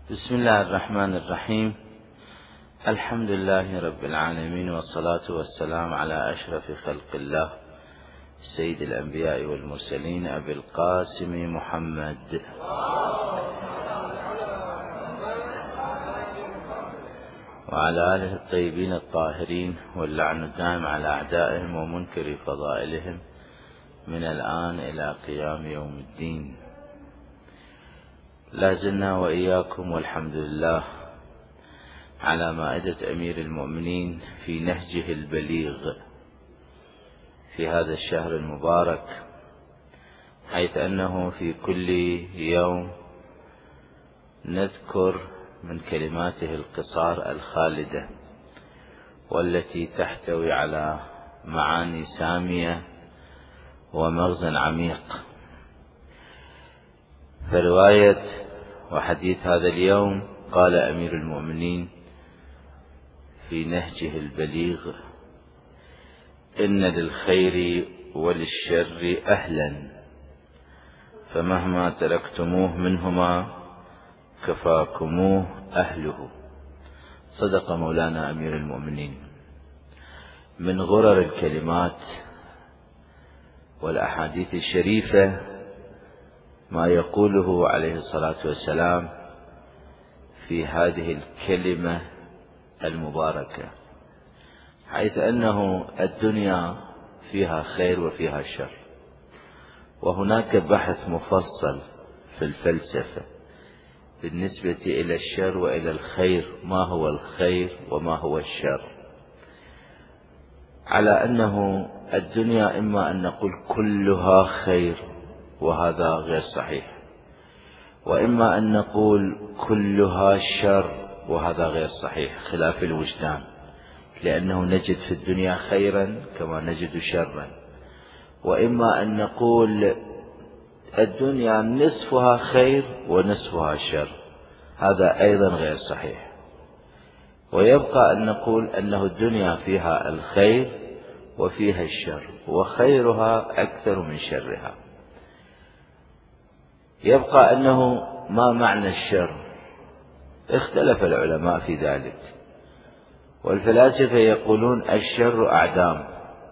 بسم الله الرحمن الرحيم. الحمد لله رب العالمين، والصلاة والسلام على أشرف خلق الله سيد الأنبياء والمرسلين أبي القاسم محمد وعلى آله الطيبين الطاهرين، واللعن الدائم على أعدائهم ومنكر فضائلهم من الآن إلى قيام يوم الدين. لا زلنا وإياكم والحمد لله على مائدة أمير المؤمنين في نهجه البليغ في هذا الشهر المبارك، حيث أنه في كل يوم نذكر من كلماته القصار الخالدة، والتي تحتوي على معاني سامية ومغزى عميق. فرواية وحديث هذا اليوم قال أمير المؤمنين في نهجه البليغ: إن للخير وللشر أهلا، فمهما تركتموه منهما كفاكموه أهله. صدق مولانا أمير المؤمنين. من غرر الكلمات والأحاديث الشريفة ما يقوله عليه الصلاة والسلام في هذه الكلمة المباركة، حيث أنه الدنيا فيها خير وفيها شر، وهناك بحث مفصل في الفلسفة بالنسبة إلى الشر وإلى الخير، ما هو الخير وما هو الشر، على أنه الدنيا إما أن نقول كلها خير وهذا غير صحيح، وإما أن نقول كلها شر وهذا غير صحيح، خلاف الوجدان، لأنه نجد في الدنيا خيرا كما نجد شرا. وإما أن نقول الدنيا نصفها خير ونصفها شر، هذا أيضا غير صحيح. ويبقى أن نقول أنه الدنيا فيها الخير وفيها الشر، وخيرها أكثر من شرها. يبقى أنه ما معنى الشر؟ اختلف العلماء في ذلك، والفلاسفة يقولون الشر أعدام،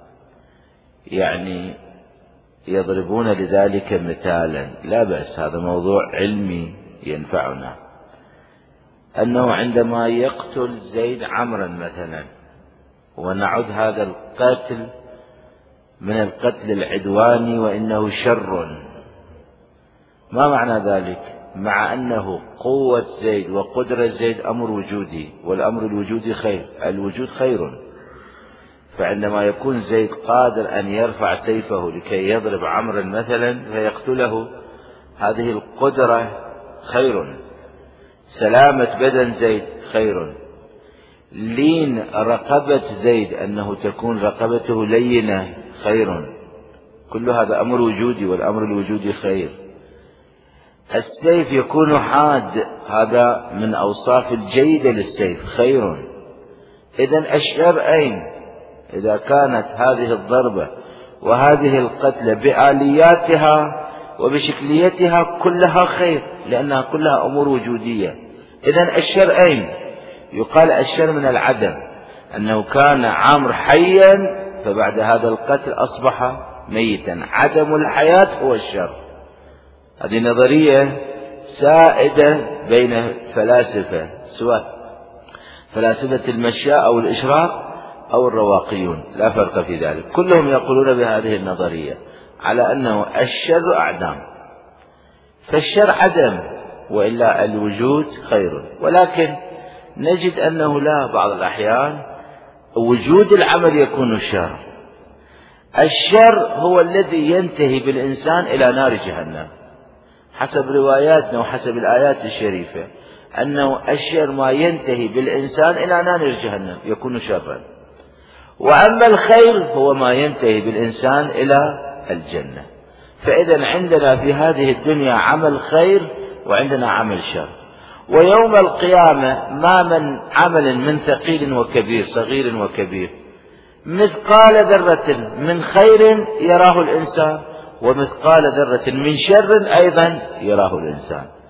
يعني يضربون لذلك مثالا، لا بأس، هذا موضوع علمي ينفعنا. أنه عندما يقتل زيد عمرا مثلا، ونعد هذا القتل من القتل العدواني وإنه شر، ما معنى ذلك؟ مع أنه قوة زيد وقدرة زيد أمر وجودي، والأمر الوجودي خير، الوجود خير، فعندما يكون زيد قادر أن يرفع سيفه لكي يضرب عمرا مثلا فيقتله، هذه القدرة خير. سلامة بدن زيد خير. لين رقبة زيد أنه تكون رقبته لينة خير. كل هذا أمر وجودي، والأمر الوجودي خير. السيف يكون حاد، هذا من أوصاف الجيدة للسيف، خير. إذن الشر أين؟ إذا كانت هذه الضربة وهذه القتلة بآلياتها وبشكليتها كلها خير، لأنها كلها أمور وجودية، إذن الشر أين؟ يقال الشر من العدم، أنه كان عمرو حيا فبعد هذا القتل أصبح ميتا، عدم الحياة هو الشر. هذه نظرية سائدة بين الفلاسفة، سواء فلاسفة المشاء أو الإشراق أو الرواقيون، لا فرق في ذلك، كلهم يقولون بهذه النظرية على أنه الشر أعدام، فالشر عدم، وإلا الوجود خير. ولكن نجد أنه لا، بعض الأحيان وجود العمل يكون الشر. الشر هو الذي ينتهي بالإنسان إلى نار جهنم، حسب رواياتنا وحسب الآيات الشريفة، أنه الشر ما ينتهي بالإنسان إلى نار جهنم يكون شرا، وأما الخير هو ما ينتهي بالإنسان إلى الجنة. فإذا عندنا في هذه الدنيا عمل خير وعندنا عمل شر، ويوم القيامة ما من عمل من ثقيل وكبير، صغير وكبير، مثقال ذرة من خير يراه الإنسان، ومثقال ذرة من شر أيضا يراه الإنسان.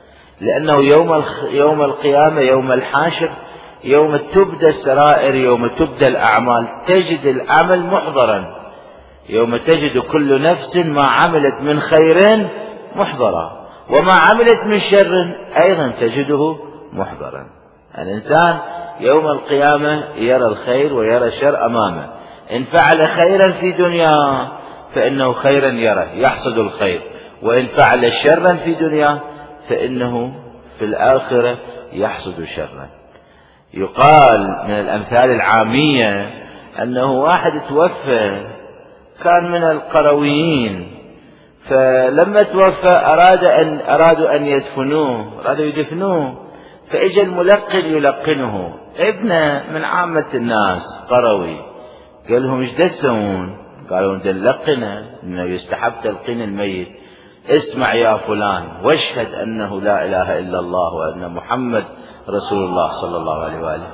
لأنه يوم القيامة، يوم الحاشر، يوم تبدى السرائر، يوم تبدى الأعمال، تجد العمل محضرا. يوم تجد كل نفس ما عملت من خير محضرا، وما عملت من شر أيضا تجده محضرا. الإنسان يوم القيامة يرى الخير ويرى الشر أمامه. إن فعل خيرا في دنياه فإنه خيرا يره يحصد الخير، وإن فعل شرا في دنياه فإنه في الآخرة يحصد شرا. يقال من الأمثال العامية أنه واحد توفى كان من القرويين، فلما توفى أرادوا أن يدفنوه، فإجا الملقن يلقنه، ابنه من عامة الناس قروي، قال لهم ايش تسوون؟ قالوا نلقنه، انه يستحب تلقين الميت. اسمع يا فلان واشهد انه لا اله الا الله وان محمد رسول الله صلى الله عليه واله.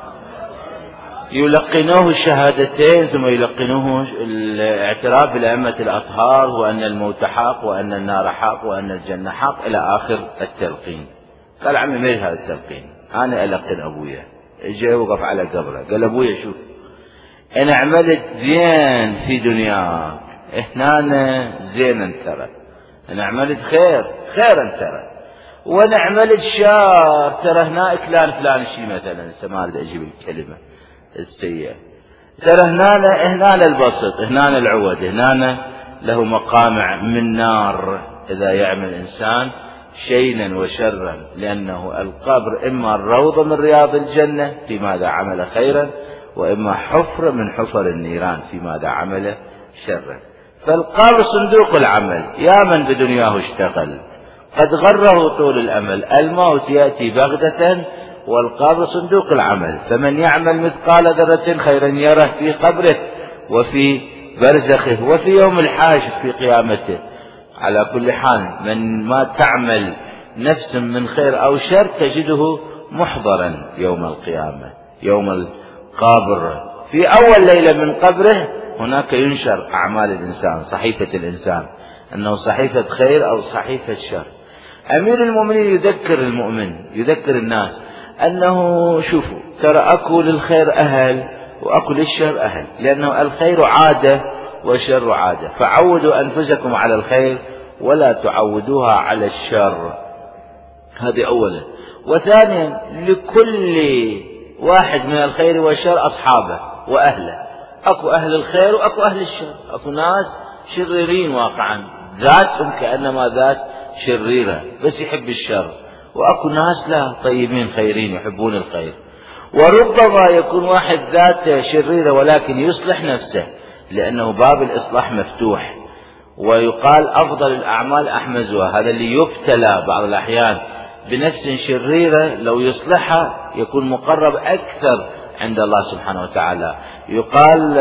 يلقنوه الشهادتين، ثم يلقنوه الاعتراف بالأئمة الأطهار، وأن الموت حق، وأن النار حق، وأن الجنة حق، إلى آخر التلقين. قال عمي ما هذا التلقين، أنا ألقن أبويا. اجى وقف على قبره قال أبويا شوف، أنا عملت زين في دنياك، هنا زينا ترى، أنا عملت خيرا ترى، وأنا عملت شر ترى، هنا فلان شيء مثلا، ما أريد أجيب الكلمة السيئة، ترى هنا البسط، هنا العود، هنا له مقامع من نار إذا يعمل الإنسان شينا وشرا، لأنه القبر إما الروضة من رياض الجنة في ماذا عمل خيرا، وإما حفرة من حفر النيران في ماذا عمل شرا. فالقبر صندوق العمل، يا من بدنياه اشتغل قد غره طول الأمل، الموت يأتي بغتة والقبر صندوق العمل. فمن يعمل مثقال ذرة خيرا يره في قبره وفي برزخه وفي يوم الحاشر في قيامته. على كل حال من ما تعمل نفس من خير أو شر تجده محضرا يوم القيامة، يوم القبر. في أول ليلة من قبره هناك ينشر أعمال الإنسان، صحيفة الإنسان، أنه صحيفة خير أو صحيفة شر. أمير المؤمنين يذكر المؤمن، يذكر الناس أنه شوفوا ترى أكو للخير أهل وأكو للشر أهل، لأنه الخير عادة والشر عادة، فعودوا أنفسكم على الخير ولا تعودوها على الشر. هذه أولا. وثانيا لكل واحد من الخير والشر أصحابه وأهله، أكو أهل الخير وأكو أهل الشر. أكو ناس شريرين واقعا، ذاتهم كأنما ذات شريرة بس يحب الشر، وأكو ناس لا طيبين خيرين يحبون الخير. وربما يكون واحد ذات شريرة ولكن يصلح نفسه، لأنه باب الإصلاح مفتوح. ويقال أفضل الأعمال أحمزها، هذا اللي يبتلى بعض الأحيان بنفس شريرة لو يصلحها يكون مقرب أكثر عند الله سبحانه وتعالى. يقال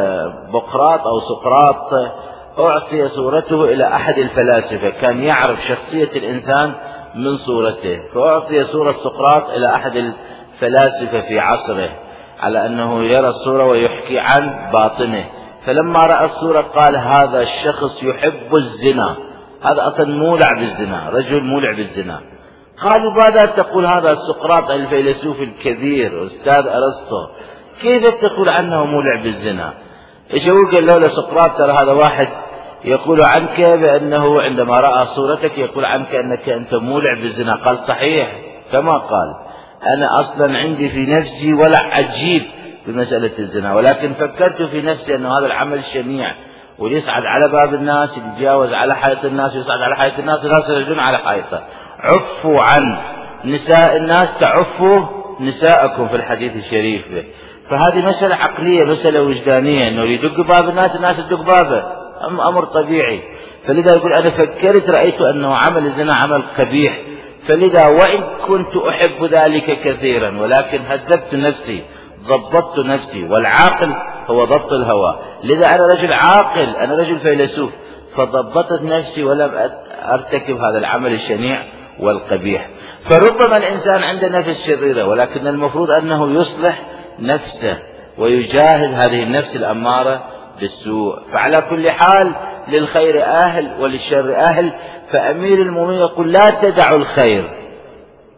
بقراط أو سقراط أعطي صورته إلى أحد الفلاسفة، كان يعرف شخصية الإنسان من صورته، فأعطي صورة سقراط إلى أحد الفلاسفة في عصره على أنه يرى الصورة ويحكي عن باطنه. فلما رأى الصورة قال هذا الشخص يحب الزنا، هذا أصلا مولع بالزنا، رجل مولع بالزنا. قالوا ماذا تقول هذا سقراط الفيلسوف الكبير أستاذ أرسطو، كيف تقول عنه مولع بالزنا؟ إيش هو قال له سقراط ترى هذا واحد يقول عنك بأنه عندما رأى صورتك يقول عنك أنك أنت مولع بالزنا. قال صحيح كما قال، أنا أصلا عندي في نفسي ولا عجيب بمسألة الزنا، ولكن فكرت في نفسي أنه هذا العمل شنيع ويصعد على باب الناس، يتجاوز على حياة الناس، يصعد على حياة الناس، الناس يرجون على حياته. عفوا عن نساء الناس تعفوا نساءكم في الحديث الشريف. فهذه مسألة عقلية، مسألة وجدانية، أنه يدق باب الناس تدق بابه، أمر طبيعي. فلذا يقول أنا فكرت رأيت أنه عمل الزنا عمل قبيح، فلذا وإن كنت أحب ذلك كثيرا ولكن هذبت نفسي، ضبطت نفسي، والعاقل هو ضبط الهوى. لذا أنا رجل عاقل، أنا رجل فيلسوف، فضبطت نفسي ولم أرتكب هذا العمل الشنيع والقبيح. فربما الإنسان عنده نفس شريرة، ولكن المفروض أنه يصلح نفسه ويجاهد هذه النفس الأمارة بالسوء. فعلى كل حال للخير أهل وللشر أهل. فأمير المؤمنين يقول لا تدعوا الخير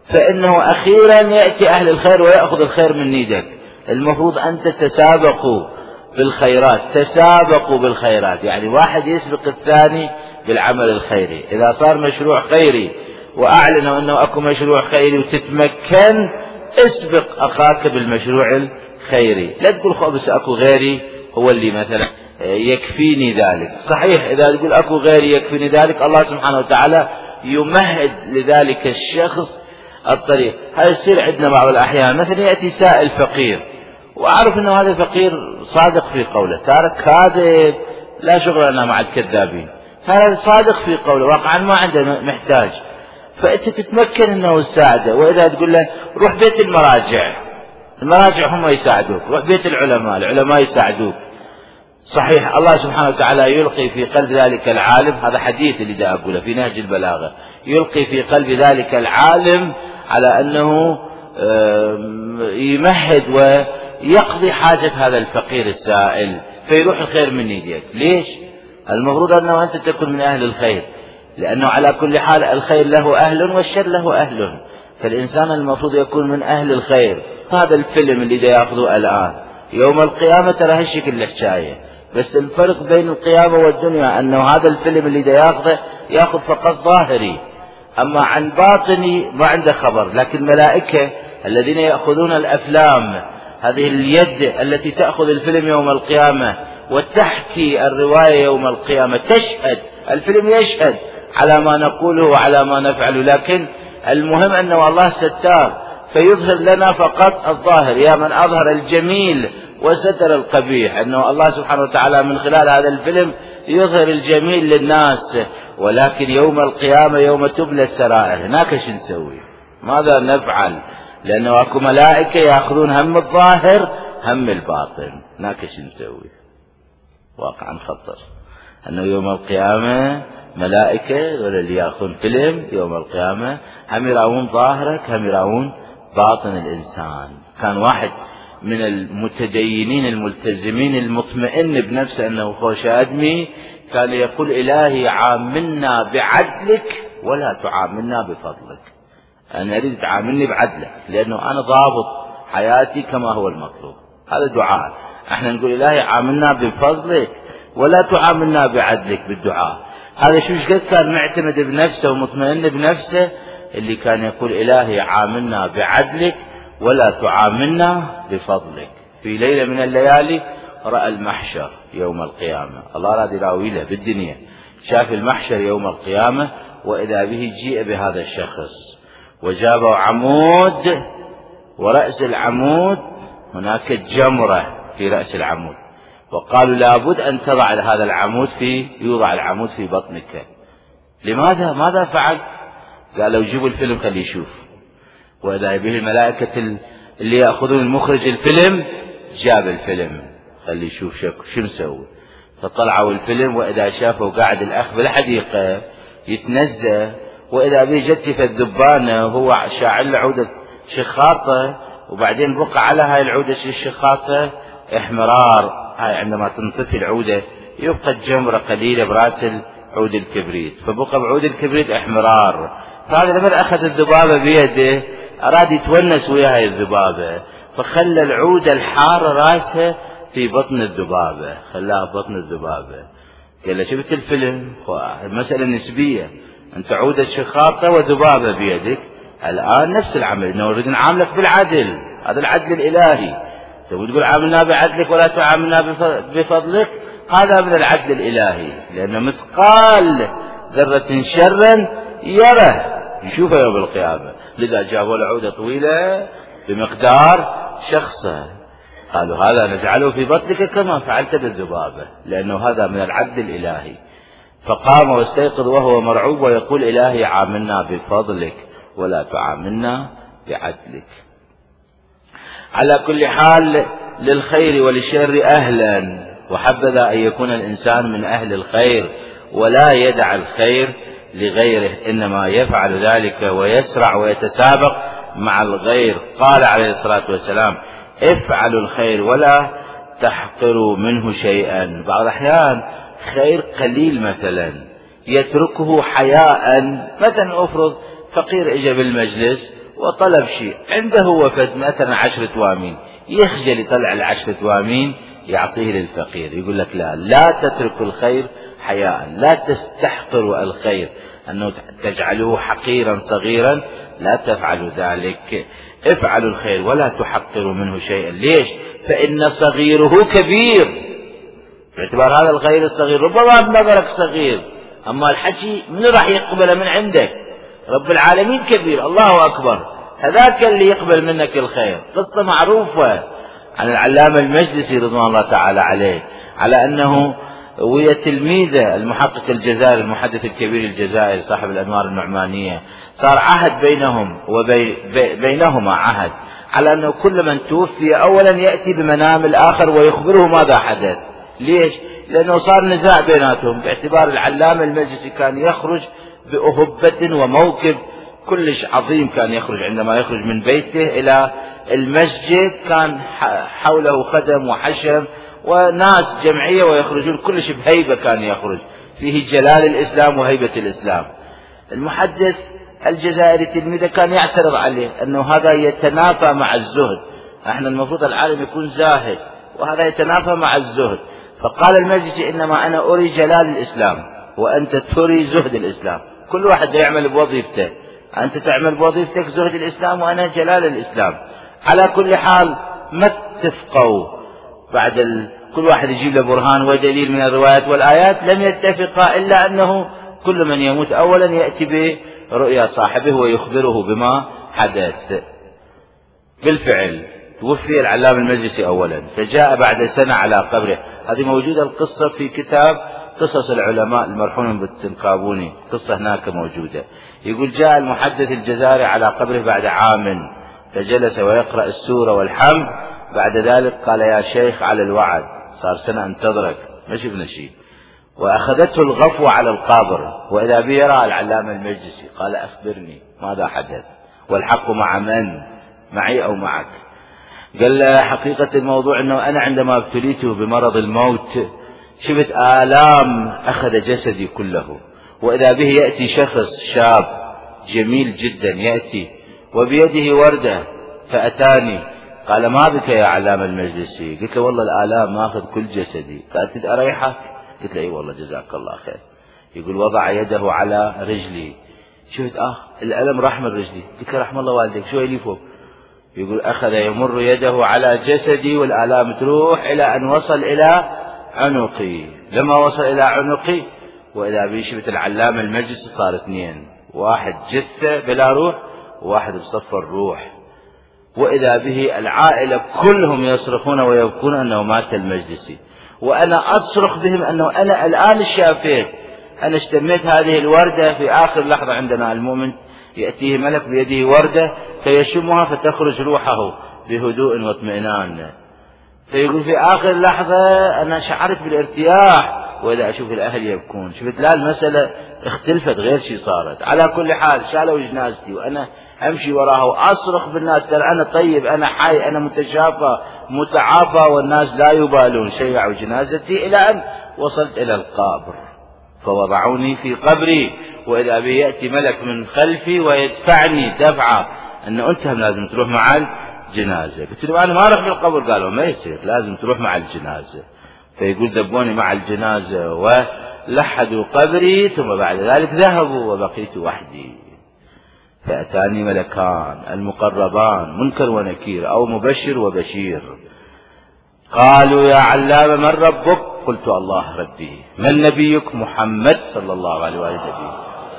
فإنه أخيرا يأتي أهل الخير ويأخذ الخير من يدك. المفروض أن تتسابقوا بالخيرات، تسابقوا بالخيرات، يعني واحد يسبق الثاني بالعمل الخيري. إذا صار مشروع خيري وأعلنوا أنه أكو مشروع خيري وتتمكن، اسبق أخاك بالمشروع الخيري. لا تقول خبز أكو غيري هو اللي مثلا يكفيني ذلك. صحيح إذا تقول أكو غيري يكفيني ذلك، الله سبحانه وتعالى يمهد لذلك الشخص الطريق. هذا يصير عندنا بعض الأحيان، مثلا يأتي سائل فقير وأعرف أنه هذا الفقير صادق في قوله، تارك كاذب، لا شغل لنا مع الكذابين، هذا صادق في قوله واقعا ما عنده محتاج، فأنت تتمكن أنه تساعده. وإذا تقول له روح بيت المراجع، المراجع هم يساعدوك، روح بيت العلماء، العلماء يساعدوك. صحيح الله سبحانه وتعالى يلقي في قلب ذلك العالم، هذا حديث اللي دا أقوله في نهج البلاغة، يلقي في قلب ذلك العالم على أنه يمهد ويقضي حاجة هذا الفقير السائل، فيروح الخير من يديك. ليش؟ المفروض أنه أنت تكون من أهل الخير، لأنه على كل حال الخير له أهل والشر له أهل، فالإنسان المفروض يكون من أهل الخير. هذا الفيلم اللي دا يأخذه الآن يوم القيامة ترى هالشكل الحكاية، بس الفرق بين القيامة والدنيا أنه هذا الفيلم اللي دا يأخذه يأخذ فقط ظاهري، أما عن باطني ما عنده خبر. لكن الملائكة الذين يأخذون الأفلام، هذه اليد التي تأخذ الفيلم يوم القيامة وتحكي الرواية يوم القيامة، تشهد، الفيلم يشهد على ما نقوله وعلى ما نفعله. لكن المهم أنه الله ستار فيظهر لنا فقط الظاهر، يا من أظهر الجميل وستر القبيح، أنه الله سبحانه وتعالى من خلال هذا الفيلم يظهر الجميل للناس. ولكن يوم القيامة يوم تبلى السرائر، هناك شو نسوي؟ ماذا نفعل؟ لأنه أكو ملائكة يأخذون هم الظاهر هم الباطن، هناك شو نسوي؟ واقعا خطر أنه يوم القيامة ملائكة ولا اللي يأخذون فيلم يوم القيامة هم يراون ظاهرك هم يراون باطن الإنسان. كان واحد من المتدينين الملتزمين المطمئن بنفسه أنه خوش أدمي كان يقول إلهي عاملنا بعدلك ولا تعاملنا بفضلك. أنا أريد تعاملني بعدلك لأنه أنا ضابط حياتي كما هو المطلوب. هذا دعاء. احنا نقول إلهي عاملنا بفضلك ولا تعاملنا بعدلك بالدعاء. هذا شو قد كان معتمد بنفسه ومطمئن بنفسه اللي كان يقول إلهي عاملنا بعدلك ولا تعاملنا بفضلك. في ليلة من الليالي رأى المحشر يوم القيامة، الله راد يراوي له بالدنيا، شاف المحشر يوم القيامة وإذا به جيء بهذا الشخص وجابوا عمود، ورأس العمود هناك جمرة في رأس العمود، وقالوا لابد أن تضع هذا العمود يوضع العمود في بطنك. لماذا؟ ماذا فعل؟ قالوا جيبوا الفيلم خليه يشوف. وإذا به الملائكة اللي يأخذون المخرج الفيلم جاب الفيلم خليه يشوف شو مسوي. فطلعوا الفيلم وإذا شافوا قاعد الأخ بالحديقة يتنزه، وإذا به جتف الذبانة وهو شاعل عودة شخاطة، وبعدين بقى على هاي العودة الشخاطة احمرار. هاي عندما تنطفي العودة يبقى الجمرة قليلة براس عود الكبريت، فبقى بعود الكبريت احمرار. فهذا لما أخذ الذبابة بيده أراد يتونس ويا هاي الذبابة، فخلى العود الحار راسه في بطن الذبابة، خلاها بطن الذبابة. قال له شفت الفيلم؟ المسألة نسبية، أنت عودة شخاطة وذبابة بيدك، الآن نفس العمل، نريد نعاملك بالعدل، هذا العدل الإلهي. تقول عاملنا بعدلك ولا تعاملنا بفضلك، هذا من العدل الإلهي، لأن مثقال ذرة شرا يره يشوفه يوم القيامة. لذا جابوا له عودة طويلة بمقدار شخصه، قالوا هذا نجعله في بطنك كما فعلت بالذبابة، لأنه هذا من العدل الإلهي. فقام واستيقظ وهو مرعوب ويقول إلهي عاملنا بفضلك ولا تعاملنا بعدلك. على كل حال للخير وللشر أهلا، وحبذا أن يكون الإنسان من أهل الخير ولا يدع الخير لغيره، إنما يفعل ذلك ويسرع ويتسابق مع الغير. قال عليه الصلاة والسلام افعلوا الخير ولا تحقروا منه شيئا. بعض الأحيان خير قليل مثلا يتركه حياء، مثلا أفرض فقير اجى بالمجلس وطلب شيء عنده هو مثلا 10 توامين، يخجل يطلع ال10 توامين يعطيه للفقير. يقول لك لا تتركوا الخير حياء، لا تستحقروا الخير أنه تجعلوه حقيرا صغيرا، لا تفعلوا ذلك، افعلوا الخير ولا تحقروا منه شيئا. ليش؟ فإن صغيره كبير، باعتبار هذا الخير الصغير ربما بنظرك صغير، أما الحكي من راح يقبله من عندك؟ رب العالمين كبير، الله أكبر، هذاك اللي يقبل منك الخير. قصة معروفة عن العلامة المجلسي رضوان الله تعالى عليه، على أنه ويا تلميذه المحقق الجزائري المحدث الكبير الجزائري صاحب الأنوار النعمانية، صار عهد بينهم وبينهما عهد على أنه كل من توفي أولا يأتي بمنام الآخر ويخبره ماذا حدث. ليش؟ لأنه صار نزاع بيناتهم، باعتبار العلامة المجلسي كان يخرج بأهبة وموكب كلش عظيم، كان يخرج عندما يخرج من بيته إلى المسجد كان حوله خدم وحشم وناس جمعية ويخرجون كلش بهيبة، كان يخرج فيه جلال الإسلام وهيبة الإسلام. المحدث الجزائري تلميذه كان يعترض عليه أنه هذا يتنافى مع الزهد، احنا المفروض العالم يكون زاهد وهذا يتنافى مع الزهد. فقال المجلسي إنما أنا أري جلال الإسلام وأنت تري زهد الإسلام، كل واحد يعمل بوظيفته، أنت تعمل بوظيفتك زهد الإسلام وأنا جلال الإسلام. على كل حال ما اتفقوا بعد كل واحد يجيب له برهان ودليل من الروايات والآيات، لم يتفقا إلا أنه كل من يموت أولا يأتي برؤيا صاحبه ويخبره بما حدث. بالفعل توفي العلامة المجلسي أولا، فجاء بعد سنة على قبره. هذه موجودة القصة في كتاب قصص العلماء المرحوم بالتنقابوني، قصة هناك موجودة. يقول جاء المحدث الجزائري على قبره بعد عام، فجلس ويقرأ السورة والحمد، بعد ذلك قال يا شيخ على الوعد، صار سنة انتظرك ما شفنا شيء. وأخذته الغفوة على القابر، وإذا به يرى العلامة المجلسي، قال أخبرني ماذا حدث، والحق مع من؟ معي أو معك؟ قال له حقيقة الموضوع أنه أنا عندما ابتليت بمرض الموت شفت آلام أخذ جسدي كله، وإذا به يأتي شخص شاب جميل جدا يأتي وبيده وردة فأتاني، قال ما بك يا علامة المجلسي؟ قلت له والله الآلام ماخذ كل جسدي، قال تريد أريحك؟ قلت له اي والله جزاك الله خير. يقول وضع يده على رجلي، شفت الألم راح من رجلي، قلت له رحم الله والديك شو اللي فوق؟ يقول أخذ يمر يده على جسدي والآلام تروح إلى أن وصل إلى عنقي. لما وصل إلى عنقي وإذا به شفت العلامة المجلس صار اثنين، واحد جثة بلا روح وواحد بصف الروح، وإذا به العائلة كلهم يصرخون ويبكون أنه مات المجلسي، وأنا أصرخ بهم أنه أنا الآن شافيت، أنا اشتميت هذه الوردة في آخر لحظة. عندنا المؤمن يأتيه ملك بيده وردة فيشمها فتخرج روحه بهدوء واطمئنان، فيقول في آخر لحظة أنا شعرت بالارتياح، وإذا أشوف الأهل يبكون. شفت لا المسألة اختلفت غير شيء صارت. على كل حال شالوا جنازتي وأنا أمشي وراها وأصرخ بالناس ترى أنا طيب، أنا حي، أنا متشافى متعافى، والناس لا يبالون. شيعوا جنازتي إلى أن وصلت إلى القبر فوضعوني في قبري، وإذا به يأتي ملك من خلفي ويدفعني دفعة أنه أنت لازم تروح مع الجنازة. قلت له أنا ما أروح بالقبر، قالوا ما يصير لازم تروح مع الجنازة. فيقول ذبوني مع الجنازة ولحدوا قبري، ثم بعد ذلك ذهبوا وبقيت وحدي. فأتاني ملكان المقربان منكر ونكير أو مبشر وبشير، قالوا يا علامة من ربك؟ قلت الله ربي. من نبيك؟ محمد صلى الله عليه وآله.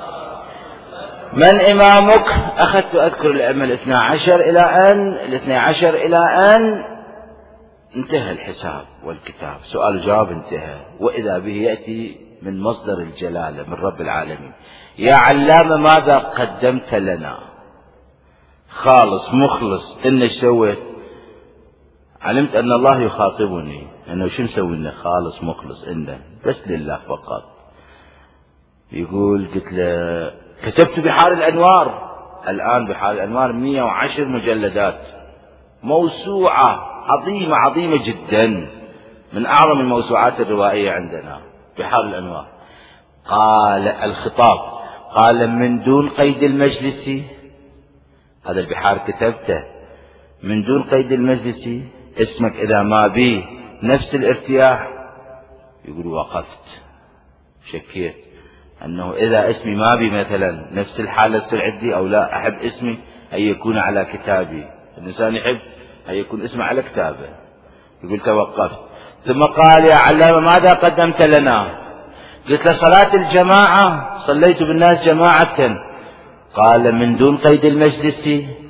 من إمامك؟ أخذت أذكر الأئمة الاثنى عشر إلى أن انتهى الحساب والكتاب، سؤال جواب انتهى، وإذا به يأتي من مصدر الجلالة من رب العالمين، يا علامة ماذا قدمت لنا؟ خالص مخلص إنش سويت؟ علمت أن الله يخاطبني أنه شو مسوي لنا؟ خالص مخلص إنه بس لله فقط. يقول قلت له كتبت بحار الأنوار، الآن بحار الأنوار 110 مجلدات، موسوعة عظيمة عظيمة جدا، من أعظم الموسوعات الروائية عندنا بحار الأنوار. قال الخطاب، قال من دون قيد المجلس، هذا البحار كتبته من دون قيد المجلس، اسمك إذا ما بيه نفس الارتياح، يقول وقفت شكيت أنه إذا اسمي ما بي مثلا نفس الحالة تصير عندي أو لا، أحب اسمي أن يكون على كتابي، الإنسان يحب أن يكون اسمه على كتابه، يقول توقفت. ثم قال يا علامة ماذا قدمت لنا؟ قلت له صلاة الجماعة، صليت بالناس جماعة. قال من دون قيد المجلس،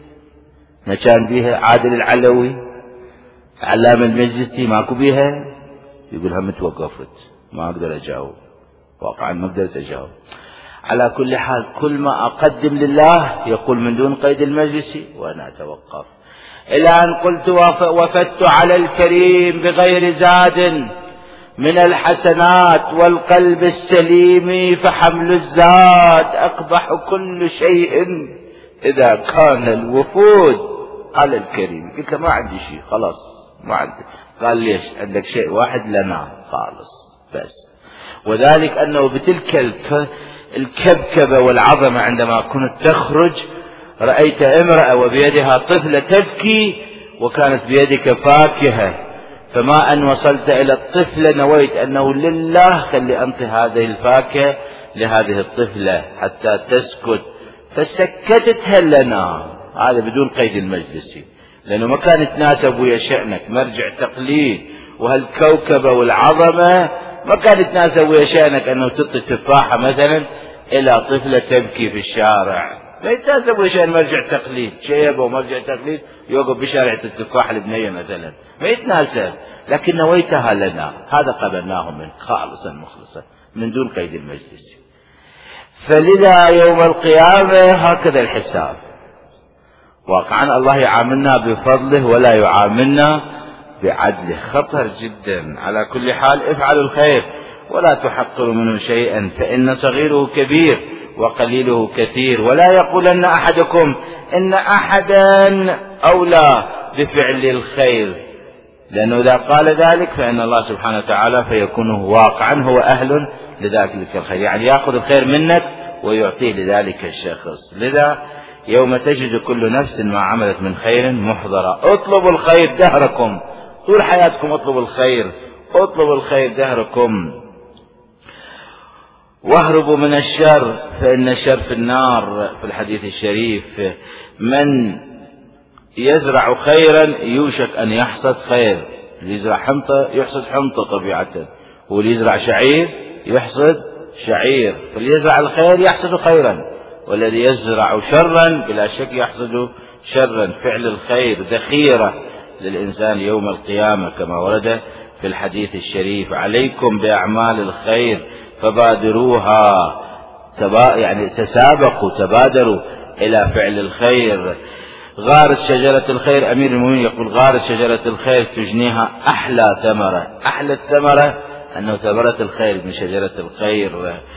كان بيها عادل العلوي علامة المجلسي ماكو بيها، يقول هم توقفت ما أقدر أجاوب، واقعا ما قدرت أجاوب. على كل حال كل ما أقدم لله يقول من دون قيد المجلس وأنا أتوقف، إلى أن قلت وفدت على الكريم بغير زاد من الحسنات والقلب السليم، فحمل الزاد أقبح كل شيء إذا كان الوفود على الكريم. قلت له ما عندي شيء خلاص ما عندي. قال ليش؟ عندك شيء واحد لنا خالص بس، وذلك أنه بتلك الكبكبة والعظمة عندما كنت تخرج رأيت امرأة وبيدها طفلة تبكي وكانت بيدك فاكهة، فما أن وصلت إلى الطفلة نويت أنه لله خلي أنطي هذه الفاكهة لهذه الطفلة حتى تسكت، فسكتتها لنا. هذا بدون قيد المجلس، لأنه ما كان يتناسب ويا شأنك، مرجع تقليد وهالكوكبة والعظمة ما كان يتناسب ويا شأنك أنه تعطي تفاحة مثلا إلى طفلة تبكي في الشارع، لا يتناسب ويا شأن مرجع تقليد، شيبة ومرجع تقليد يوقف بشارع التفاح البنية مثلا، ما يتناسب، لكن نويتها لنا، هذا قبلناه منك خالصا مخلصا من دون قيد المجلس. فلذا يوم القيامة هكذا الحساب، واقعا الله يعاملنا بفضله ولا يعاملنا بعدله، خطر جدا. على كل حال افعلوا الخير ولا تحقروا منه شيئا، فإن صغيره كبير وقليله كثير، ولا يقولن أحدكم إن أحدا أولى بفعل الخير، لأنه إذا قال ذلك فإن الله سبحانه وتعالى فيكون واقعا هو أهل لذلك الخير، يعني يأخذ الخير منك ويعطيه لذلك الشخص. لذا يوم تجد كل نفس ما عملت من خير محضرة. اطلبوا الخير دهركم، طول حياتكم اطلبوا الخير، اطلبوا الخير دهركم، واهربوا من الشر فإن الشر في النار. في الحديث الشريف من يزرع خيرا يوشك أن يحصد خير، اللي يزرع حنطة يحصد حنطة طبيعة، واللي يزرع شعير يحصد شعير، فاللي يزرع الخير يحصد خيرا، والذي يزرع شرا بلا شك يحصد شرا. فعل الخير ذخيرة للإنسان يوم القيامة كما ورد في الحديث الشريف. عليكم بأعمال الخير فبادروها، يعني تسابقوا تبادروا إلى فعل الخير. غارس شجرة الخير، أمير المؤمنين يقول غارس شجرة الخير تجنيها أحلى ثمرة، أحلى الثمرة أنه ثمرة الخير من شجرة الخير.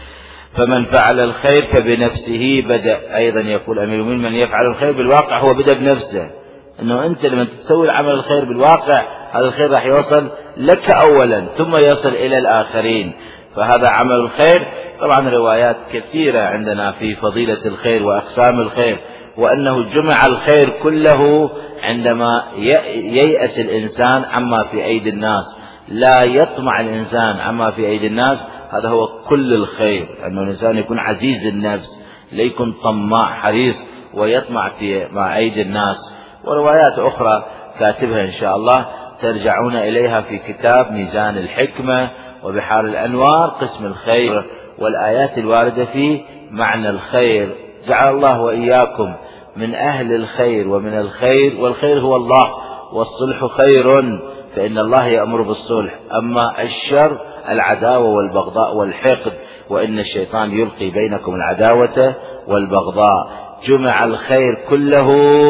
فمن فعل الخير فبنفسه بدأ. أيضا يقول أمير المؤمنين من يفعل الخير بالواقع هو بدأ بنفسه، أنه أنت لما تسوي العمل الخير بالواقع هذا الخير راح يوصل لك أولا ثم يصل إلى الآخرين، فهذا عمل الخير. طبعا روايات كثيرة عندنا في فضيلة الخير وأقسام الخير، وأنه جمع الخير كله عندما ييأس الإنسان عما في أيدي الناس، لا يطمع الإنسان عما في أيدي الناس، هذا هو كل الخير، أنه الإنسان يكون عزيز النفس، لا يكون طماع حريص ويطمع في ما أيدي الناس. وروايات أخرى كاتبها إن شاء الله ترجعون إليها في كتاب ميزان الحكمة وبحار الأنوار قسم الخير والآيات الواردة في معنى الخير. جعل الله وإياكم من أهل الخير ومن الخير، والخير هو الله، والصلح خير فإن الله يأمر بالصلح، أما الشر العداوة والبغضاء والحقد، وإن الشيطان يلقي بينكم العداوة والبغضاء. جمع الخير كله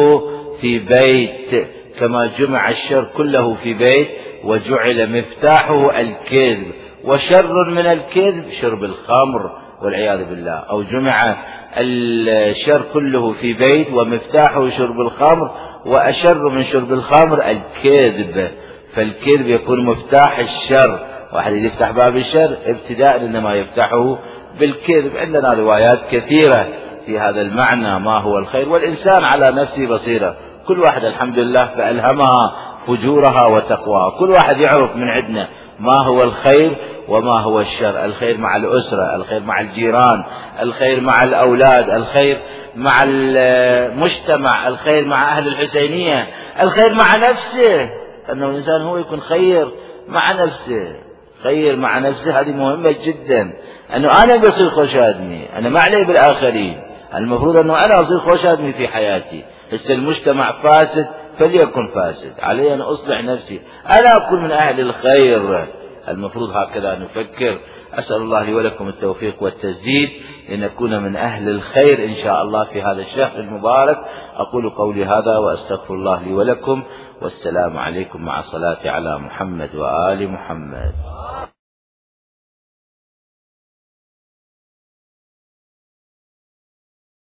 في بيت كما جمع الشر كله في بيت، وجعل مفتاحه الكذب، وشر من الكذب شرب الخمر والعياذ بالله، أو جمع الشر كله في بيت ومفتاحه شرب الخمر، وأشر من شرب الخمر الكذب، فالكذب يكون مفتاح الشر، واحد يفتح باب الشر ابتداء إنما يفتحه بالكذب. عندنا روايات كثيرة في هذا المعنى ما هو الخير، والإنسان على نفسه بصيرة، كل واحد الحمد لله فألهمها فجورها وتقواها، كل واحد يعرف من عندنا ما هو الخير وما هو الشر. الخير مع الأسرة، الخير مع الجيران، الخير مع الأولاد، الخير مع المجتمع، الخير مع أهل الحسينية، الخير مع نفسه، أنه الإنسان هو يكون خير مع نفسه. خير مع نفسه هذه مهمة جدا، أنه أنا بصير خوش آدمي، أنا ما علي بالآخرين، المفروض أنه أنا أصير خوش آدمي في حياتي. هسه المجتمع فاسد فليكن فاسد، علي أن أصلح نفسي، أنا أكون من أهل الخير. المفروض هكذا نفكر. أسأل الله لي ولكم التوفيق والتسديد لنكون من أهل الخير إن شاء الله في هذا الشهر المبارك. أقول قولي هذا وأستغفر الله لي ولكم، والسلام عليكم، مع الصلاة على محمد وآل محمد.